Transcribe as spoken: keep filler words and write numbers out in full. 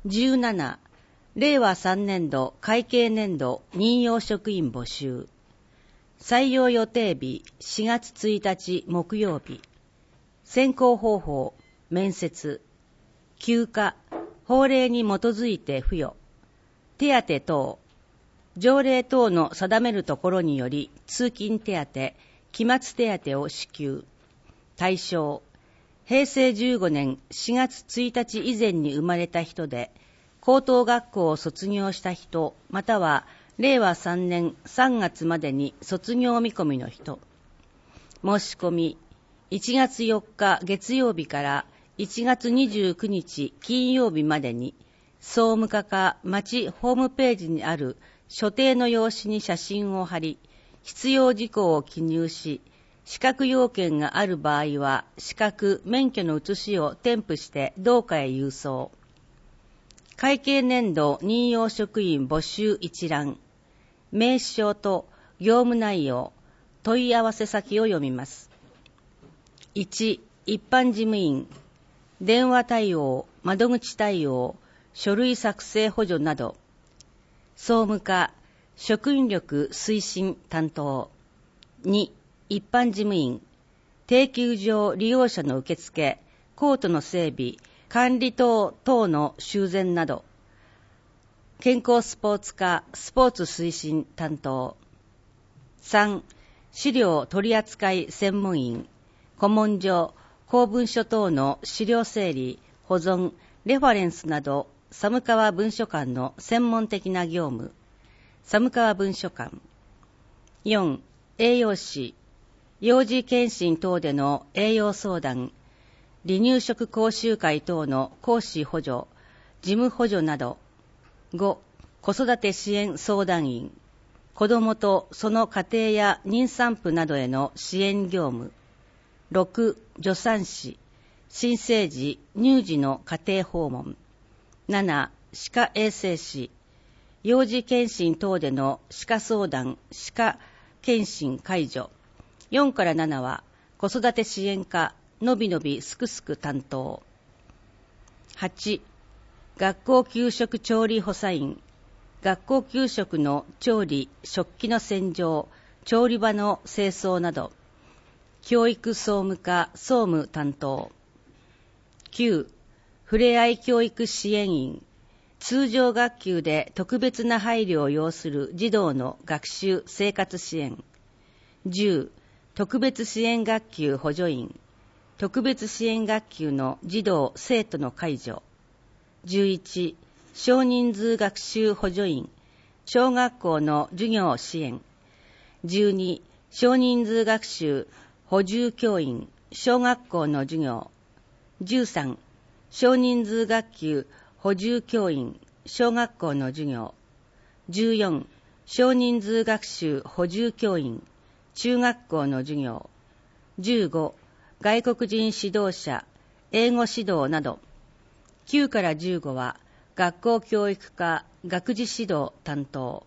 じゅうなな、れいわさんねんど会計年度任用職員募集。採用予定日しがつついたち木曜日。選考方法、面接。休暇、法令に基づいて付与。手当等、条例等の定めるところにより通勤手当、期末手当を支給。対象、へいせいじゅうごねんしがつついたち以前に生まれた人で、高等学校を卒業した人、またはれいわさんねんさんがつまでに卒業見込みの人。申し込み、いちがつよっか月曜日からいちがつにじゅうくにち金曜日までに、総務課か町ホームページにある所定の用紙に写真を貼り、必要事項を記入し、資格要件がある場合は、資格・免許の写しを添付して同課へ郵送。会計年度任用職員募集一覧。名称と業務内容、問い合わせ先を読みます。いち、一般事務員、電話対応、窓口対応、書類作成補助など。総務課、職員力推進担当。に、一般事務員、定休場利用者の受付、コートの整備、管理等等の修繕など。健康スポーツ課、スポーツ推進担当。さん、資料取扱専門員、古文書、公文書等の資料整理、保存、レファレンスなど、寒川文書館の専門的な業務。寒川文書館。よん、栄養士、幼児検診等での栄養相談、離乳食講習会等の講師補助、事務補助など。ご、子育て支援相談員、子どもとその家庭や妊産婦などへの支援業務。ろく、助産師、新生児、乳児の家庭訪問。なな、歯科衛生士、幼児検診等での歯科相談、歯科検診解除。よんからななは子育て支援課、のびのびすくすく担当。はち、学校給食調理補佐員、学校給食の調理、食器の洗浄、調理場の清掃など。教育総務課総務担当。きゅう、ふれあい教育支援員、通常学級で特別な配慮を要する児童の学習生活支援。じゅう、特別支援学級補助員、特別支援学級の児童生徒の介助。じゅういち、少人数学習補助員、小学校の授業支援。じゅうに、少人数学習補充教員、小学校の授業。じゅうさん、少人数学級補充教員、小学校の授業。じゅうよん、少人数学習補充教員、中学校の授業。じゅうご、外国人指導者、英語指導など。きゅうからじゅうごは学校教育課学児指導担当。